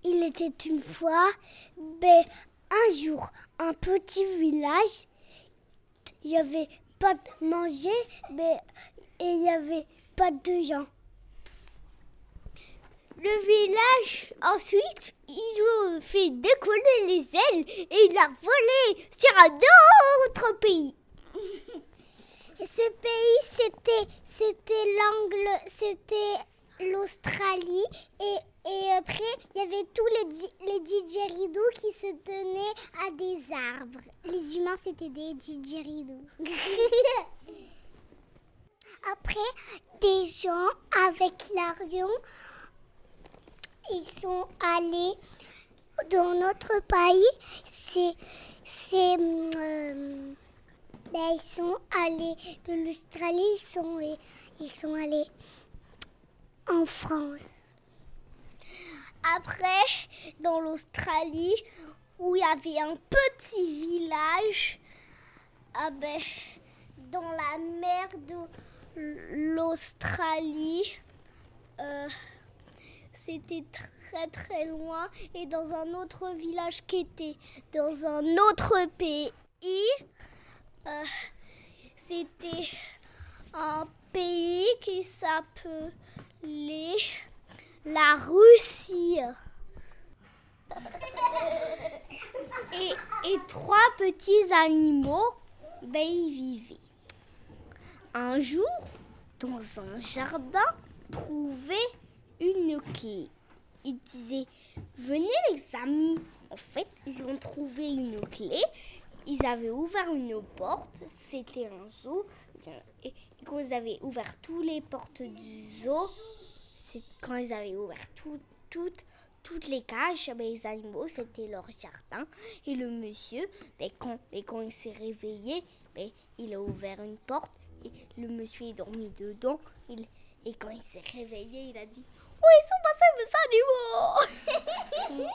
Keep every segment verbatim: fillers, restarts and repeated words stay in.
il était une fois, ben, un jour, un petit village, il n'y avait pas de manger, ben, et il n'y avait pas de gens. Le village, ensuite, ils ont fait décoller les ailes et il a volé sur un autre pays. Et ce pays, c'était, c'était l'angle, c'était l'Australie. Et, et après, il y avait tous les, les didgeridoo qui se tenaient à des arbres. Les humains, c'était des didgeridoo. Après, des gens avec l'avion, ils sont allés dans notre pays. C'est, c'est, euh, ben, ils sont allés de l'Australie. Ils sont, ils sont allés en France. Après, dans l'Australie, où il y avait un petit village, ah ben, dans la mer de l'Australie. Euh, C'était très très loin et dans un autre village qui était dans un autre pays. Euh, c'était un pays qui s'appelait la Russie. Et, et trois petits animaux, ben, y vivaient. Un jour, dans un jardin, trouvaient une clé. Ils disaient, venez les amis. En fait, ils ont trouvé une clé. Ils avaient ouvert une porte. C'était un zoo. Et quand ils avaient ouvert toutes les portes du zoo, c'est quand ils avaient ouvert tout, tout, toutes les cages, ben, les animaux, c'était leur jardin. Et le monsieur, ben, quand, ben, quand il s'est réveillé, ben, il a ouvert une porte. Et le monsieur est dormi dedans. Il, et quand il s'est réveillé, il a dit, où ils sont passés mes animaux?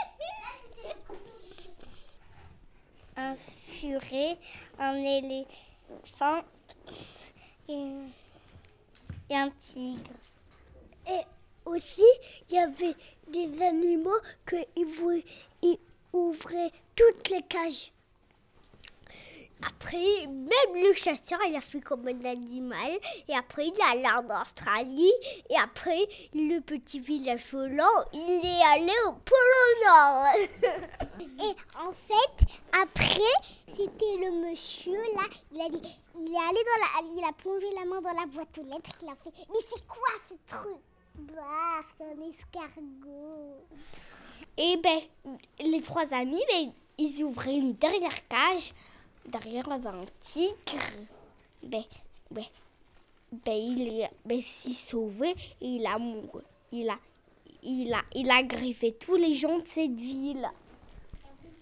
Un furet, un éléphant et, et un tigre. Et aussi, il y avait des animaux qui ouvraient toutes les cages. Après, même le chasseur, il a fait comme un animal. Et après, il est allé en Australie. Et après, le petit village volant, il est allé au pôle Nord. Et en fait, après, c'était le monsieur, là, il, a dit, il est allé dans la... Il a plongé la main dans la boîte aux lettres. Il a fait, mais c'est quoi ce truc? Bah, c'est un escargot. Et ben, les trois amis, ben, ils ouvraient une dernière cage. Derrière un tigre, ben, ben, ben, il est, ben, s'est sauvé et il a mouru. Il a, il a, il a greffé tous les gens de cette ville.